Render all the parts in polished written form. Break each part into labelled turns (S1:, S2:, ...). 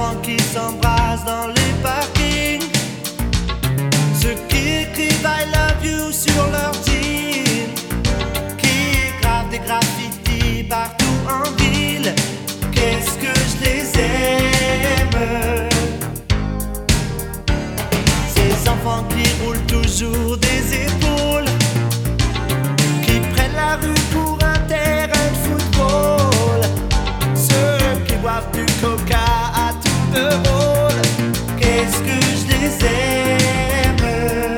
S1: enfants qui s'embrassent dans les parkings, ceux qui écrivent I love you sur leur jeans, qui gravent des graffitis partout en ville. Qu'est-ce que je les aime, ces enfants qui roulent toujours des épaules, qui prennent la rue pour un terrain de football, ceux qui boivent du coca à tour de rôle. Qu'est-ce que je les aime.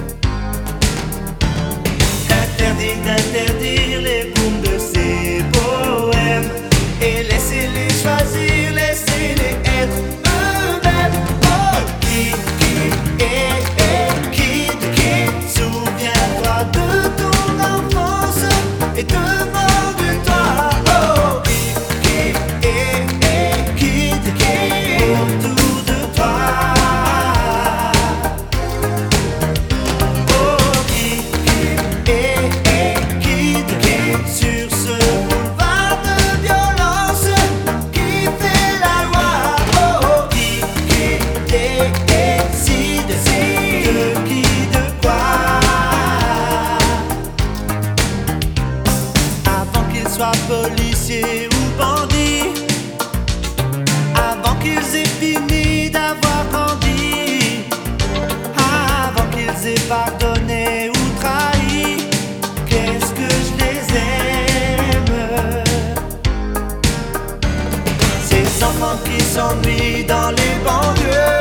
S1: Interdit d'interdire les booms de ces poèmes et laissez-les choisir, laissez-les être eux-mêmes. Oh, qui souviens-toi de ton enfance et demande-toi. Oh, qui autour de toi. Oh, qui sur ce boulevard de violence qui fait la loi. Oh, qui décide de qui, de quoi. Avant qu'ils soient policiers ou bandits, avant qu'ils aient fini d'avoir grandi, avant qu'ils aient pardonné ou trahi, qu'est-ce que je les aime. Ces enfants qui s'ennuient dans les banlieues,